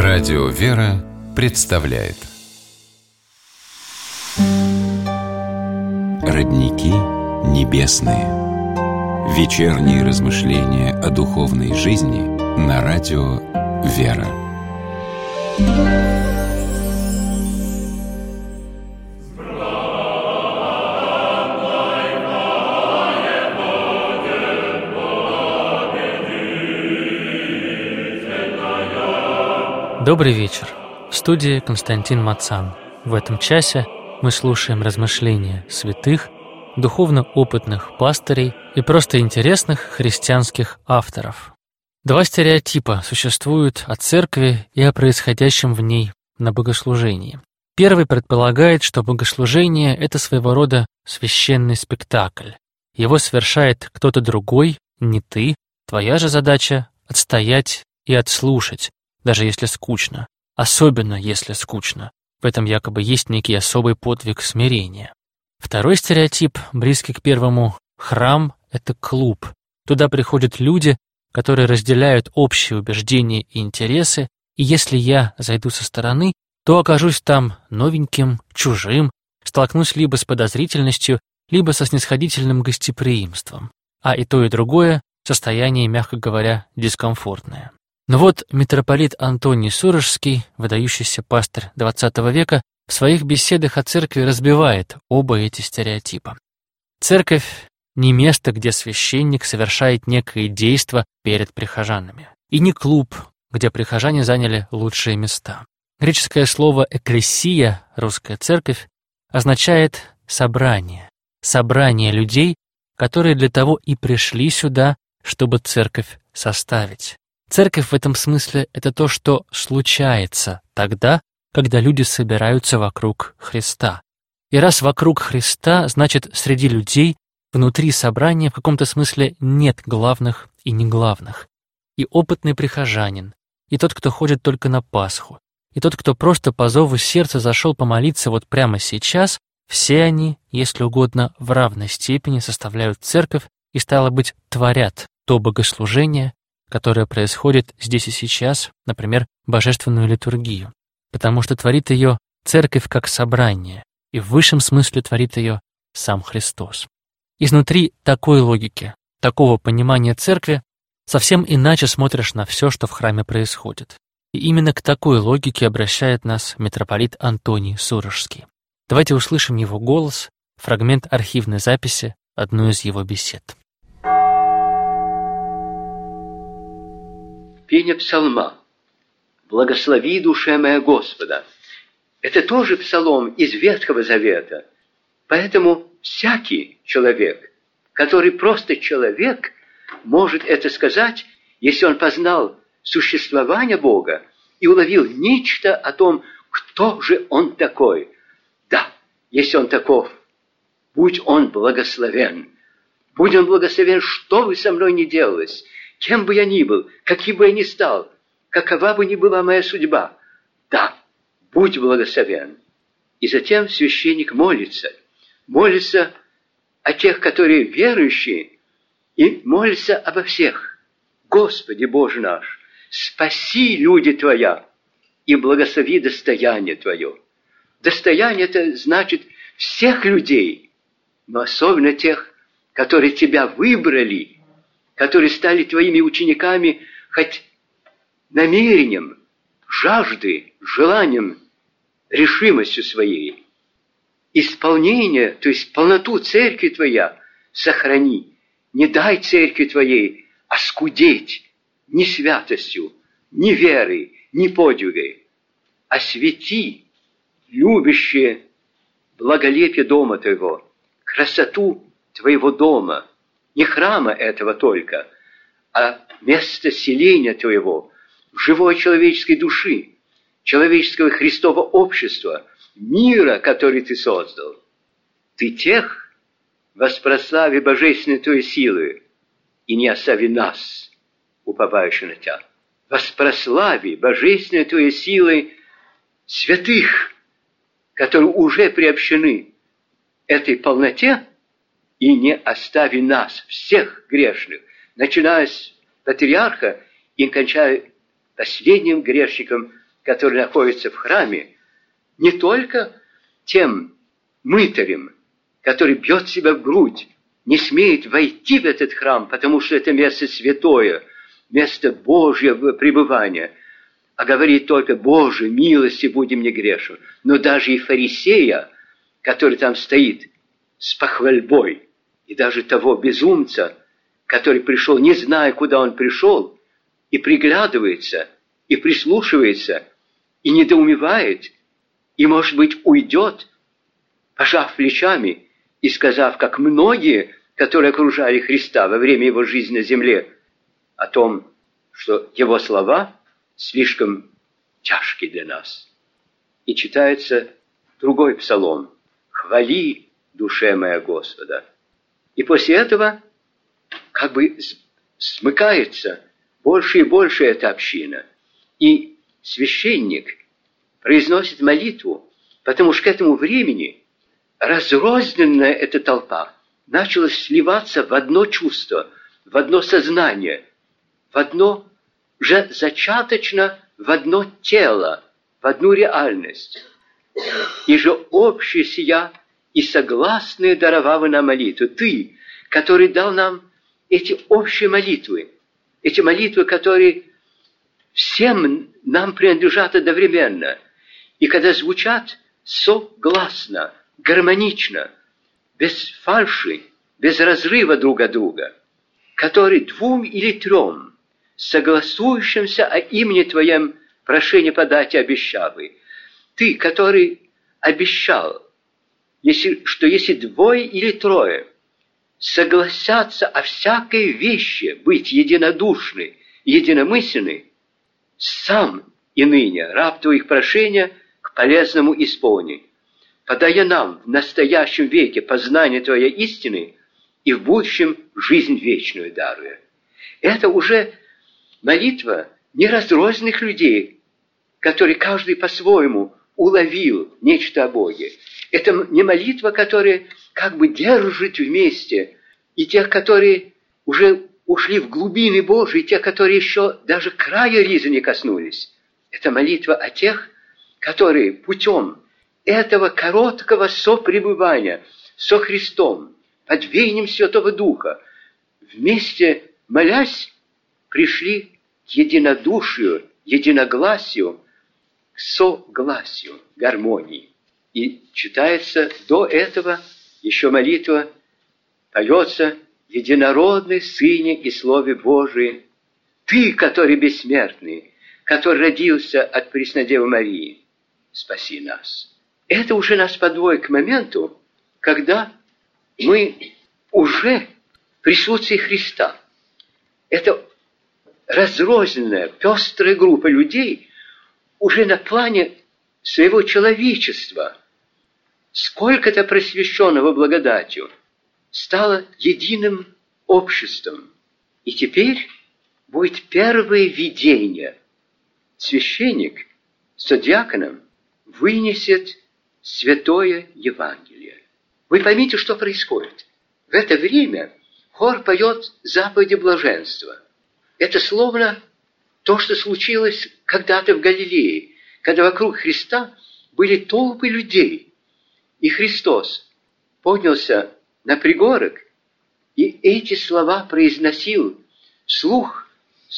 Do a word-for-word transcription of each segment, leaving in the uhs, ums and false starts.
Радио «Вера» представляет Родники небесные. Вечерние размышления о духовной жизни на радио «Вера». Добрый вечер. В студии Константин Мацан. В этом часе мы слушаем размышления святых, духовно опытных пастырей и просто интересных христианских авторов. Два стереотипа существуют о церкви и о происходящем в ней на богослужении. Первый предполагает, что богослужение – это своего рода священный спектакль. Его совершает кто-то другой, не ты. Твоя же задача – отстоять и отслушать, даже если скучно, особенно если скучно. В этом якобы есть некий особый подвиг смирения. Второй стереотип, близкий к первому, храм – это клуб. Туда приходят люди, которые разделяют общие убеждения и интересы, и если я зайду со стороны, то окажусь там новеньким, чужим, столкнусь либо с подозрительностью, либо со снисходительным гостеприимством. А и то, и другое – состояние, мягко говоря, дискомфортное. Но вот митрополит Антоний Сурожский, выдающийся пастырь двадцатого века, в своих беседах о церкви разбивает оба эти стереотипа. Церковь – не место, где священник совершает некое действо перед прихожанами. И не клуб, где прихожане заняли лучшие места. Греческое слово «экклесия», русская церковь, означает «собрание». Собрание людей, которые для того и пришли сюда, чтобы церковь составить. Церковь в этом смысле – это то, что случается тогда, когда люди собираются вокруг Христа. И раз вокруг Христа, значит, среди людей, внутри собрания в каком-то смысле нет главных и неглавных. И опытный прихожанин, и тот, кто ходит только на Пасху, и тот, кто просто по зову сердца зашел помолиться вот прямо сейчас, все они, если угодно, в равной степени составляют церковь и, стало быть, творят то богослужение, которое происходит здесь и сейчас, например, божественную литургию, потому что творит ее церковь как собрание, и в высшем смысле творит ее сам Христос. Изнутри такой логики, такого понимания церкви, совсем иначе смотришь на все, что в храме происходит. И именно к такой логике обращает нас митрополит Антоний Сурожский. Давайте услышим его голос, фрагмент архивной записи одной из его бесед. Пение псалма «Благослови, душа моя, Господа». Это тоже псалом из Ветхого Завета. Поэтому всякий человек, который просто человек, может это сказать, если он познал существование Бога и уловил нечто о том, кто же Он такой. Да, если Он таков, будь Он благословен. Будь Он благословен, что бы со мной ни делалось, кем бы я ни был, каким бы я ни стал, какова бы ни была моя судьба, да, будь благословен. И затем священник молится. Молится о тех, которые верующие, и молится обо всех. Господи Боже наш, спаси люди Твоя и благослови достояние Твое. Достояние – это значит всех людей, но особенно тех, которые Тебя выбрали, которые стали Твоими учениками хоть намерением, жаждой, желанием, решимостью своей. Исполнение, то есть полноту церкви Твоя сохрани. Не дай церкви Твоей оскудеть ни святостью, ни верой, ни подвигой. Освети любящее благолепие дома Твоего, красоту Твоего дома, не храма этого только, а место селения Твоего, живой человеческой души, человеческого Христова общества, мира, который Ты создал. Ты тех воспрослави божественной Твоей силы и не остави нас, уповающих на Тебя. Воспрослави божественной Твоей силой святых, которые уже приобщены этой полноте, и не остави нас, всех грешных, начиная с патриарха и кончая последним грешником который находится в храме, не только тем мытарем, который бьет себя в грудь, не смеет войти в этот храм, потому что это место святое, место Божьего пребывания, а говорит только: «Боже, милости буди мне грешен». Но даже и фарисея, который там стоит с похвальбой, и даже того безумца, который пришел, не зная, куда он пришел, и приглядывается, и прислушивается, и недоумевает, и, может быть, уйдет, пожав плечами и сказав, как многие, которые окружали Христа во время его жизни на земле, о том, что его слова слишком тяжкие для нас. И читается другой псалом: «Хвали, душе моя, Господа». И после этого как бы смыкается больше и больше эта община. И священник произносит молитву, потому что к этому времени разрозненная эта толпа начала сливаться в одно чувство, в одно сознание, в одно же зачаточно, в одно тело, в одну реальность. И же общее сия и согласные даровавы нам молитву. Ты, который дал нам эти общие молитвы, эти молитвы, которые всем нам принадлежат одновременно, и когда звучат согласно, гармонично, без фальши, без разрыва друг от друга, которые двум или трем, согласующимся о имени Твоем, прошение подать обещавы. Ты, который обещал, если, что если двое или трое согласятся о всякой вещи быть единодушны, единомысленны, сам и ныне раб Твоих прошения к полезному исполни, подая нам в настоящем веке познание Твоей истины и в будущем жизнь вечную даруя. Это уже молитва не разрозненных людей, которые каждый по-своему уловил нечто о Боге. Это не молитва, которая как бы держит вместе и тех, которые уже ушли в глубины Божьи, и тех, которые еще даже края ризы не коснулись. Это молитва о тех, которые путем этого короткого сопребывания со Христом, под веянием Святого Духа, вместе молясь, пришли к единодушию, единогласию, к согласию, гармонии. И читается до этого еще молитва, поется: «Единородный Сыне и Слове Божие, Ты, который бессмертный, который родился от Преснодевы Марии, спаси нас». Это уже нас подводит к моменту, когда мы уже в присутствии Христа. Это разрозненная, пестрая группа людей уже на плане своего человечества, сколько-то просвещенного благодатью, стало единым обществом. И теперь будет первое видение. Священник с диаконом вынесет святое Евангелие. Вы поймите, что происходит. В это время хор поет заповеди блаженства. Это словно то, что случилось когда-то в Галилее, когда вокруг Христа были толпы людей. И Христос поднялся на пригорок, и эти слова произносил вслух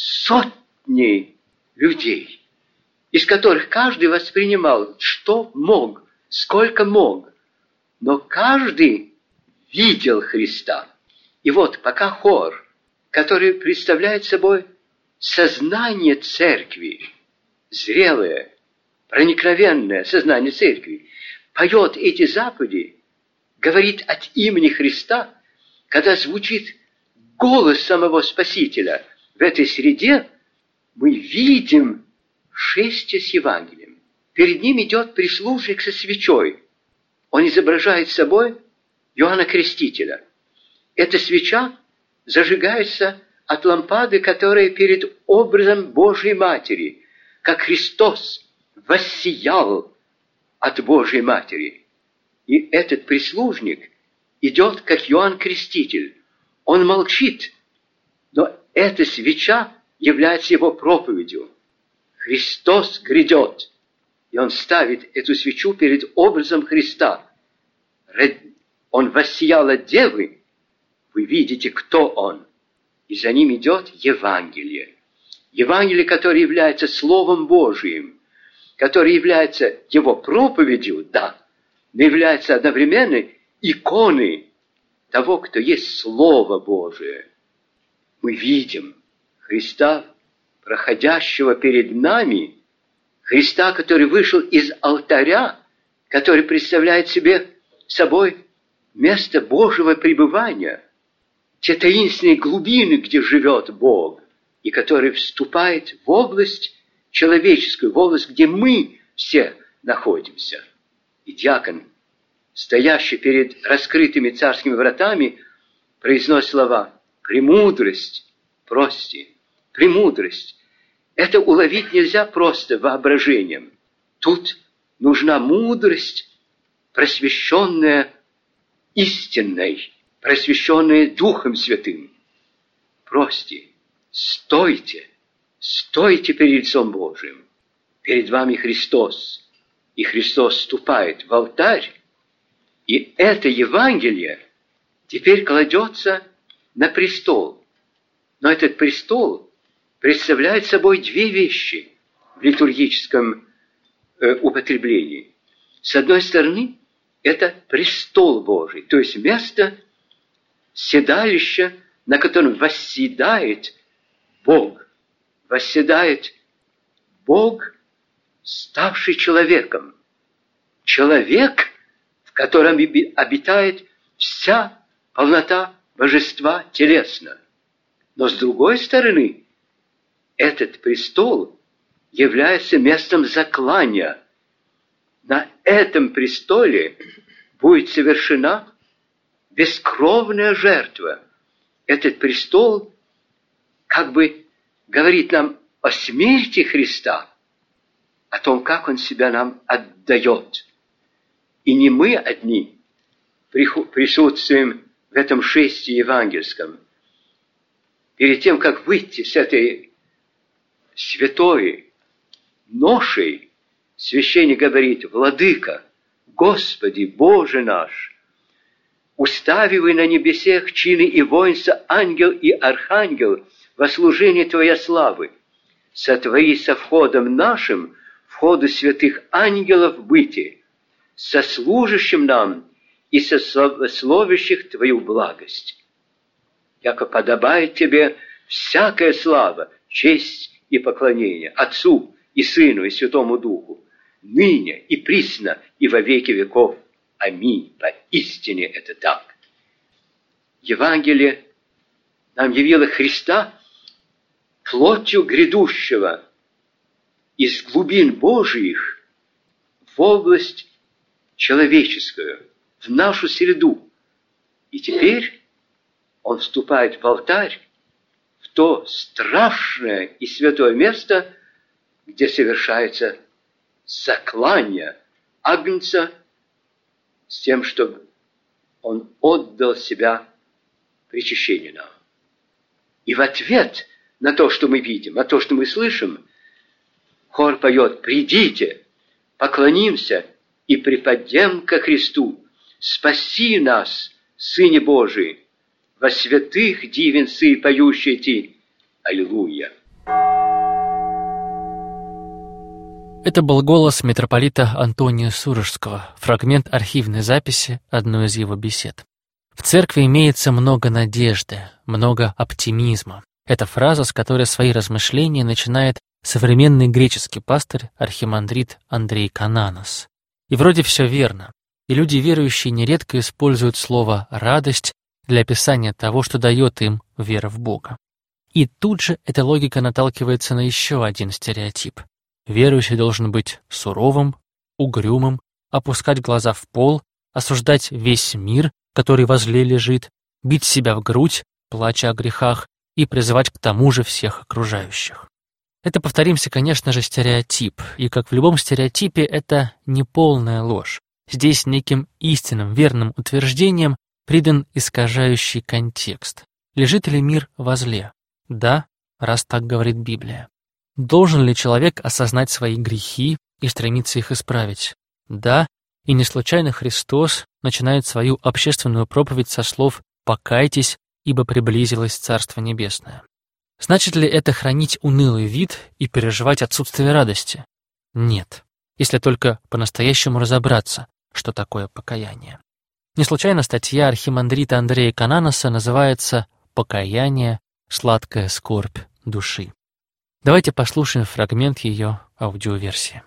сотни людей, из которых каждый воспринимал, что мог, сколько мог, но каждый видел Христа. И вот пока хор, который представляет собой сознание церкви, зрелое, проникновенное сознание церкви, поет эти заповеди, говорит от имени Христа, когда звучит голос самого Спасителя в этой среде, мы видим шествие с Евангелием. Перед ним идет прислужник со свечой. Он изображает собой Иоанна Крестителя. Эта свеча зажигается от лампады, которая перед образом Божьей Матери, как Христос воссиял от Божьей Матери. И этот прислужник идет, как Иоанн Креститель. Он молчит, но эта свеча является его проповедью. Христос грядет. И он ставит эту свечу перед образом Христа. Он воссиял от Девы. Вы видите, кто он. И за ним идет Евангелие. Евангелие, которое является Словом Божиим, которое является его проповедью, да, но является одновременно иконой того, кто есть Слово Божие. Мы видим Христа, проходящего перед нами, Христа, который вышел из алтаря, который представляет себе собой место Божьего пребывания, те таинственные глубины, где живет Бог, и который вступает в область человеческую, в область, где мы все находимся. И диакон, стоящий перед раскрытыми царскими вратами, произносит слова «премудрость, прости, премудрость». Это уловить нельзя просто воображением. Тут нужна мудрость, просвещенная истинной, просвещенная Духом Святым. Прости, стойте, стойте перед лицом Божиим. Перед вами Христос, и Христос вступает в алтарь, и это Евангелие теперь кладется на престол. Но этот престол представляет собой две вещи в литургическом э, употреблении. С одной стороны, это престол Божий, то есть место седалища, на котором восседает Бог. Восседает Бог, ставший человеком. Человек, в котором обитает вся полнота божества телесно. Но с другой стороны, этот престол является местом заклания. На этом престоле будет совершена бескровная жертва. Этот престол как бы говорит нам о смерти Христа, о том, как Он себя нам отдает. И не мы одни присутствуем в этом шествии евангельском. Перед тем, как выйти с этой святой ношей, священник говорит: «Владыка, Господи, Боже наш, уставивай на небесех чины и воинства ангел и архангел во служение Твоя славы. Сотвори со входом нашим, входу святых ангелов быти, со служащим нам и со славящих Твою благость. Яко подобает Тебе всякая слава, честь и поклонение Отцу и Сыну и Святому Духу, ныне и присно и во веки веков. Аминь». Поистине это так. Евангелие нам явило Христа плотью грядущего из глубин Божиих в область человеческую, в нашу среду. И теперь Он вступает в алтарь, в то страшное и святое место, где совершается заклание Агнца с тем, чтобы Он отдал себя причащению нам. И в ответ на то, что мы видим, на то, что мы слышим, хор поет: «Придите, поклонимся и припадем ко Христу. Спаси нас, Сыне Божий, во святых дивенцы поющие Ти. Аллилуйя». Это был голос митрополита Антония Сурожского, фрагмент архивной записи одной из его бесед. В церкви имеется много надежды, много оптимизма. Это фраза, с которой свои размышления начинает современный греческий пастырь архимандрит Андрей Кананос. И вроде все верно, и люди верующие нередко используют слово «радость» для описания того, что дает им вера в Бога. И тут же эта логика наталкивается на еще один стереотип. Верующий должен быть суровым, угрюмым, опускать глаза в пол, осуждать весь мир, который возле лежит, бить себя в грудь, плача о грехах, и призывать к тому же всех окружающих. Это, повторимся, конечно же, стереотип, и, как в любом стереотипе, это неполная ложь. Здесь неким истинным, верным утверждением придан искажающий контекст. Лежит ли мир возле? Да, раз так говорит Библия. Должен ли человек осознать свои грехи и стремиться их исправить? Да, и не случайно Христос начинает свою общественную проповедь со слов «покайтесь, ибо приблизилось Царство Небесное». Значит ли это хранить унылый вид и переживать отсутствие радости? Нет, если только по-настоящему разобраться, что такое покаяние. Не случайно статья архимандрита Андрея Кананоса называется «Покаяние. Сладкая скорбь души». Давайте послушаем фрагмент ее аудиоверсии.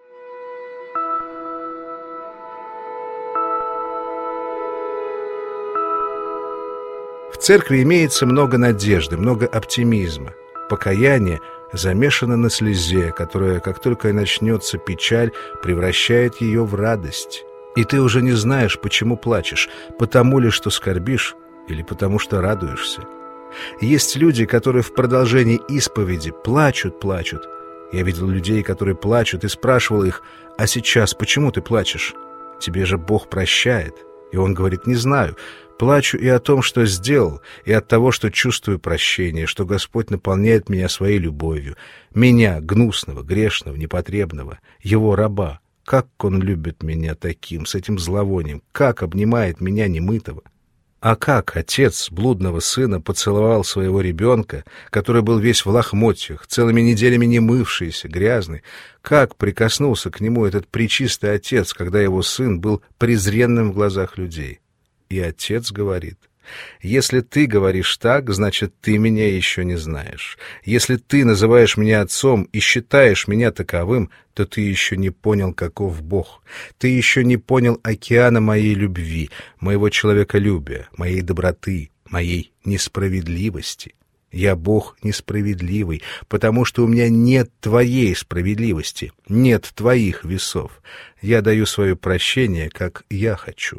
В церкви имеется много надежды, много оптимизма. Покаяние замешано на слезе, которая, как только начнется печаль, превращает ее в радость. И ты уже не знаешь, почему плачешь, потому ли, что скорбишь, или потому что радуешься. Есть люди, которые в продолжении исповеди плачут, плачут. Я видел людей, которые плачут, и спрашивал их: «А сейчас почему ты плачешь? Тебе же Бог прощает». И он говорит: «Не знаю. Плачу и о том, что сделал, и от того, что чувствую прощение, что Господь наполняет меня своей любовью. Меня, гнусного, грешного, непотребного, Его раба. Как Он любит меня таким, с этим зловонием, как обнимает меня немытого». А как отец блудного сына поцеловал своего ребенка, который был весь в лохмотьях, целыми неделями не мывшийся, грязный, как прикоснулся к нему этот пречистый отец, когда его сын был презренным в глазах людей. И отец говорит: «Если ты говоришь так, значит, ты меня еще не знаешь. Если ты называешь меня отцом и считаешь меня таковым, то ты еще не понял, каков Бог. Ты еще не понял океана моей любви, моего человеколюбия, моей доброты, моей несправедливости. Я Бог несправедливый, потому что у меня нет твоей справедливости, нет твоих весов. Я даю свое прощение, как я хочу».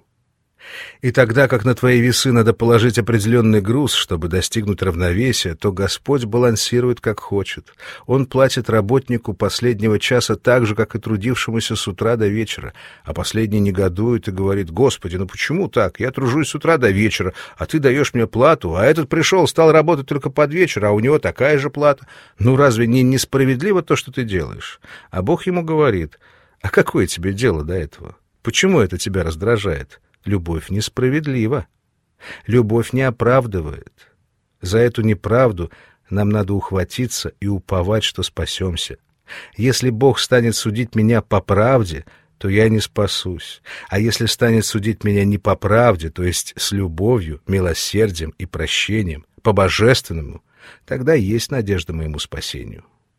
И тогда, как на твои весы надо положить определенный груз, чтобы достигнуть равновесия, то Господь балансирует как хочет. Он платит работнику последнего часа так же, как и трудившемуся с утра до вечера, а последний негодует и говорит: «Господи, ну почему так? Я тружусь с утра до вечера, а ты даешь мне плату, а этот пришел, стал работать только под вечер, а у него такая же плата. Ну разве не несправедливо то, что ты делаешь?» А Бог ему говорит: «А какое тебе дело до этого? Почему это тебя раздражает? Любовь несправедлива. Любовь не оправдывает. За эту неправду нам надо ухватиться и уповать, что спасемся. Если Бог станет судить меня по правде, то я не спасусь. А если станет судить меня не по правде, то есть с любовью, милосердием и прощением, по-божественному, тогда есть надежда моему спасению.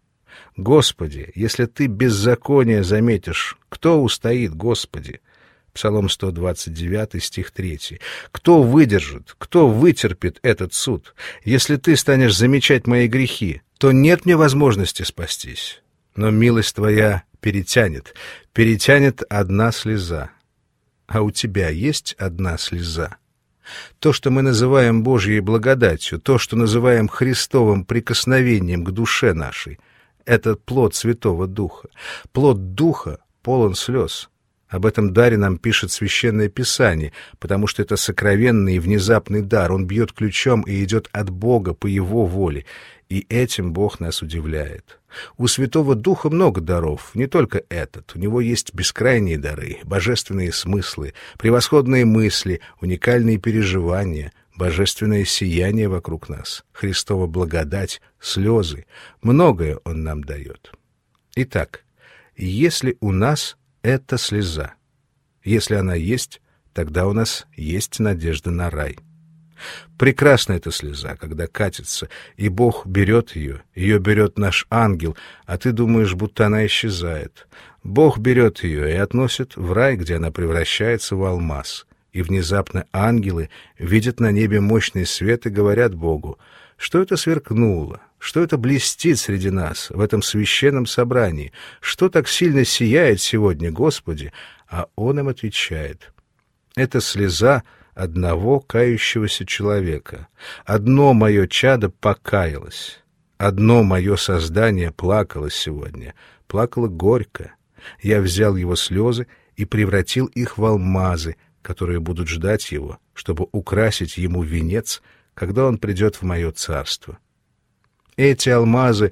Господи, если Ты беззаконие заметишь, кто устоит, Господи?» Псалом сто двадцать девять, стих третий. «Кто выдержит, кто вытерпит этот суд? Если ты станешь замечать мои грехи, то нет мне возможности спастись. Но милость твоя перетянет, перетянет одна слеза. А у тебя есть одна слеза? То, что мы называем Божьей благодатью, то, что называем Христовым прикосновением к душе нашей, это плод Святого Духа. Плод Духа полон слез». Об этом даре нам пишет Священное Писание, потому что это сокровенный и внезапный дар. Он бьет ключом и идет от Бога по Его воле. И этим Бог нас удивляет. У Святого Духа много даров, не только этот. У Него есть бескрайние дары, божественные смыслы, превосходные мысли, уникальные переживания, божественное сияние вокруг нас, Христова благодать, слезы. Многое Он нам дает. Итак, если у нас это слеза. Если она есть, тогда у нас есть надежда на рай. Прекрасна эта слеза, когда катится, и Бог берет ее, ее берет наш ангел, а ты думаешь, будто она исчезает. Бог берет ее и относит в рай, где она превращается в алмаз. И внезапно ангелы видят на небе мощный свет и говорят Богу: «Что это сверкнуло? Что это блестит среди нас, в этом священном собрании? Что так сильно сияет сегодня, Господи?» А Он им отвечает: «Это слеза одного кающегося человека. Одно мое чадо покаялось. Одно мое создание плакало сегодня. Плакало горько. Я взял его слезы и превратил их в алмазы, которые будут ждать его, чтобы украсить ему венец, когда он придет в мое царство. Эти алмазы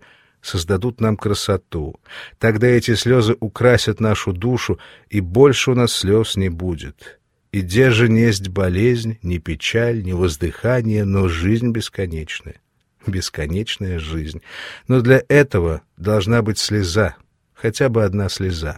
создадут нам красоту. Тогда эти слезы украсят нашу душу, и больше у нас слез не будет. И где же несть болезнь, ни печаль, ни воздыхание, но жизнь бесконечная. Бесконечная жизнь. Но для этого должна быть слеза, хотя бы одна слеза.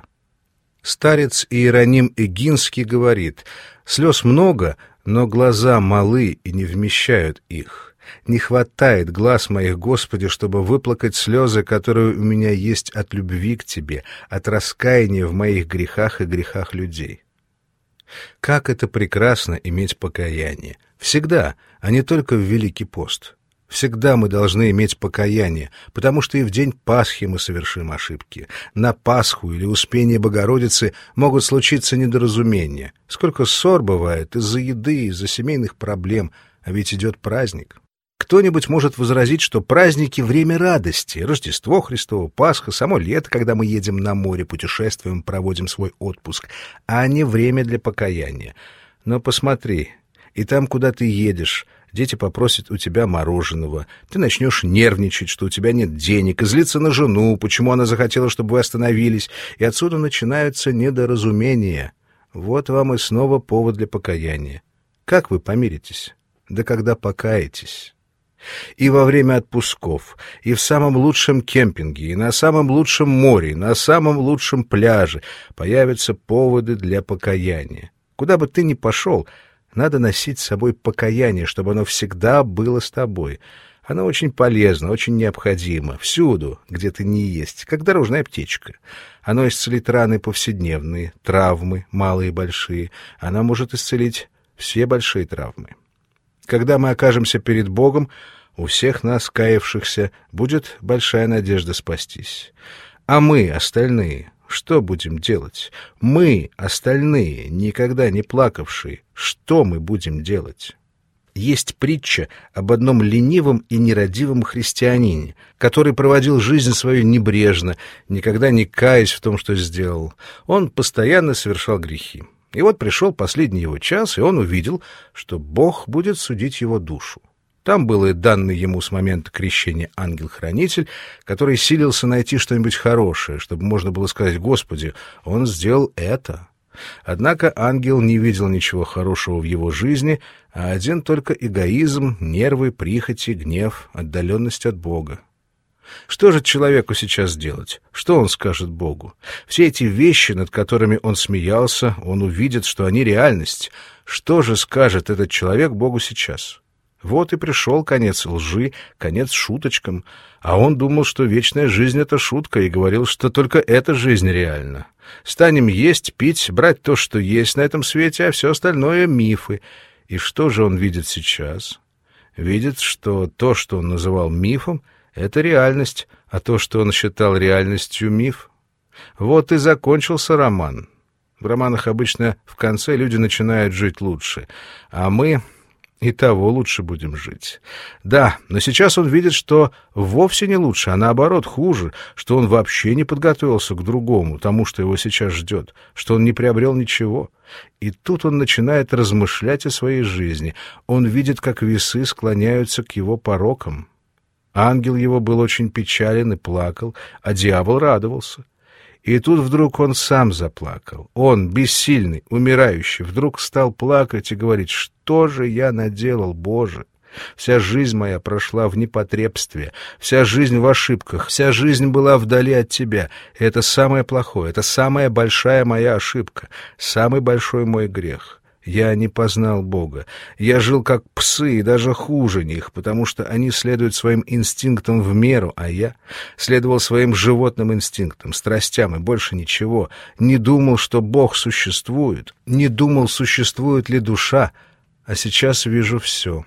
Старец Иероним Эгинский говорит: «Слез много, но глаза малы и не вмещают их. Не хватает глаз моих, Господи, чтобы выплакать слезы, которые у меня есть от любви к Тебе, от раскаяния в моих грехах и грехах людей». Как это прекрасно иметь покаяние! Всегда, а не только в Великий пост. Всегда мы должны иметь покаяние, потому что и в день Пасхи мы совершим ошибки. На Пасху или Успение Богородицы могут случиться недоразумения. Сколько ссор бывает из-за еды, из-за семейных проблем, а ведь идет праздник. Кто-нибудь может возразить, что праздники — время радости. Рождество Христово, Пасха, само лето, когда мы едем на море, путешествуем, проводим свой отпуск, а не время для покаяния. Но посмотри, и там, куда ты едешь, дети попросят у тебя мороженого, ты начнешь нервничать, что у тебя нет денег, и злиться на жену, почему она захотела, чтобы вы остановились, и отсюда начинаются недоразумения. Вот вам и снова повод для покаяния. Как вы помиритесь? Да когда покаетесь. И во время отпусков, и в самом лучшем кемпинге, и на самом лучшем море, и на самом лучшем пляже появятся поводы для покаяния. Куда бы ты ни пошел, надо носить с собой покаяние, чтобы оно всегда было с тобой. Оно очень полезно, очень необходимо, всюду, где ты не есть, как дорожная аптечка. Оно исцелит раны повседневные, травмы, малые и большие. Оно может исцелить все большие травмы. Когда мы окажемся перед Богом, у всех нас, каявшихся, будет большая надежда спастись. А мы, остальные, что будем делать? Мы, остальные, никогда не плакавшие, что мы будем делать? Есть притча об одном ленивом и нерадивом христианине, который проводил жизнь свою небрежно, никогда не каясь в том, что сделал. Он постоянно совершал грехи. И вот пришел последний его час, и он увидел, что Бог будет судить его душу. Там был и данный ему с момента крещения ангел-хранитель, который силился найти что-нибудь хорошее, чтобы можно было сказать: «Господи, он сделал это». Однако ангел не видел ничего хорошего в его жизни, а один только эгоизм, нервы, прихоти, гнев, отдаленность от Бога. Что же человеку сейчас делать? Что он скажет Богу? Все эти вещи, над которыми он смеялся, он увидит, что они реальность. Что же скажет этот человек Богу сейчас? Вот и пришел конец лжи, конец шуточкам. А он думал, что вечная жизнь — это шутка, и говорил, что только эта жизнь реальна. Станем есть, пить, брать то, что есть на этом свете, а все остальное — мифы. И что же он видит сейчас? Видит, что то, что он называл мифом, это реальность, а то, что он считал реальностью, миф. Вот и закончился роман. В романах обычно в конце люди начинают жить лучше, а мы и того лучше будем жить. Да, но сейчас он видит, что вовсе не лучше, а наоборот хуже, что он вообще не подготовился к другому, тому, что его сейчас ждет, что он не приобрел ничего. И тут он начинает размышлять о своей жизни. Он видит, как весы склоняются к его порокам. Ангел его был очень печален и плакал, а дьявол радовался. И тут вдруг он сам заплакал. Он, бессильный, умирающий, вдруг стал плакать и говорить: «Что же я наделал, Боже? Вся жизнь моя прошла в непотребстве, вся жизнь в ошибках, вся жизнь была вдали от Тебя. И это самое плохое, это самая большая моя ошибка, самый большой мой грех. Я не познал Бога. Я жил как псы, и даже хуже них, потому что они следуют своим инстинктам в меру, а я следовал своим животным инстинктам, страстям и больше ничего. Не думал, что Бог существует, не думал, существует ли душа, а сейчас вижу все».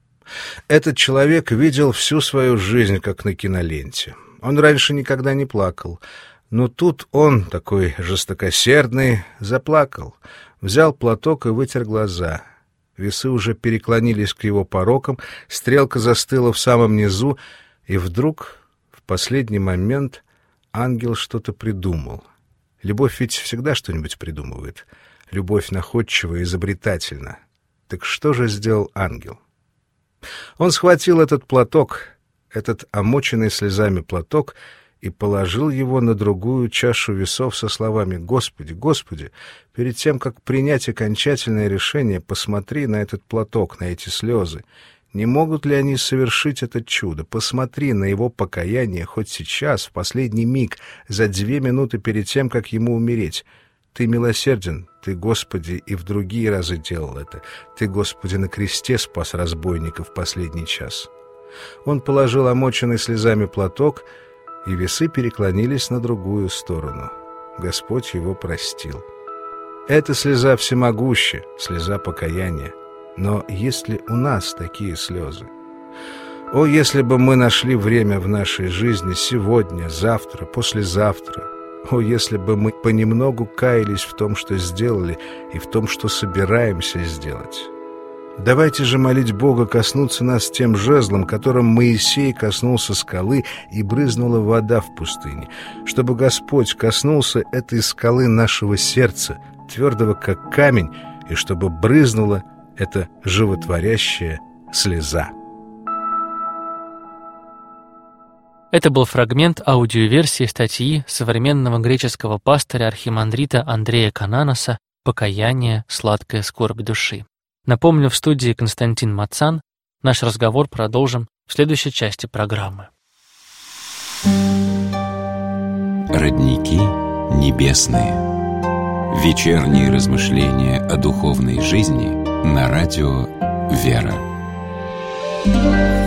Этот человек видел всю свою жизнь, как на киноленте. Он раньше никогда не плакал, но тут он, такой жестокосердный, заплакал. Взял платок и вытер глаза. Весы уже переклонились к его порокам, стрелка застыла в самом низу, и вдруг, в последний момент, ангел что-то придумал. Любовь ведь всегда что-нибудь придумывает. Любовь находчива и изобретательна. Так что же сделал ангел? Он схватил этот платок этот омоченный слезами платок и положил его на другую чашу весов со словами: «Господи, Господи, перед тем, как принять окончательное решение, посмотри на этот платок, на эти слезы. Не могут ли они совершить это чудо? Посмотри на его покаяние хоть сейчас, в последний миг, за две минуты перед тем, как ему умереть. Ты милосерден, Ты, Господи, и в другие разы делал это. Ты, Господи, на кресте спас разбойников в последний час». Он положил омоченный слезами платок, и весы переклонились на другую сторону. Господь его простил. Это слеза всемогущая, слеза покаяния. Но есть ли у нас такие слезы? О, если бы мы нашли время в нашей жизни сегодня, завтра, послезавтра. О, если бы мы понемногу каялись в том, что сделали, и в том, что собираемся сделать. Давайте же молить Бога коснуться нас тем жезлом, которым Моисей коснулся скалы, и брызнула вода в пустыне, чтобы Господь коснулся этой скалы нашего сердца, твердого как камень, и чтобы брызнула эта животворящая слеза. Это был фрагмент аудиоверсии статьи современного греческого пастыря-архимандрита Андрея Кананоса «Покаяние. Сладкая скорбь души». Напомню, в студии Константин Мацан. Наш разговор продолжим в следующей части программы. Родники небесные. Вечерние размышления о духовной жизни на радио «Вера».